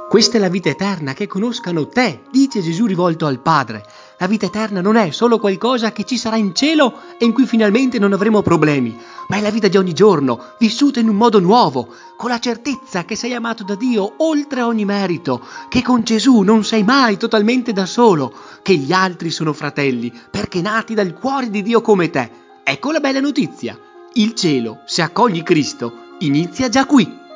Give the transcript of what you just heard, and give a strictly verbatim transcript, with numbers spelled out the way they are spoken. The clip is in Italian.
Questa è la vita eterna, che conoscano te, dice Gesù rivolto al Padre. La vita eterna non è solo qualcosa che ci sarà in cielo e in cui finalmente non avremo problemi, ma è la vita di ogni giorno, vissuta in un modo nuovo, con la certezza che sei amato da Dio oltre ogni merito, che con Gesù non sei mai totalmente da solo, che gli altri sono fratelli, perché nati dal cuore di Dio come te. Ecco la bella notizia. Il cielo, se accogli Cristo, inizia già qui.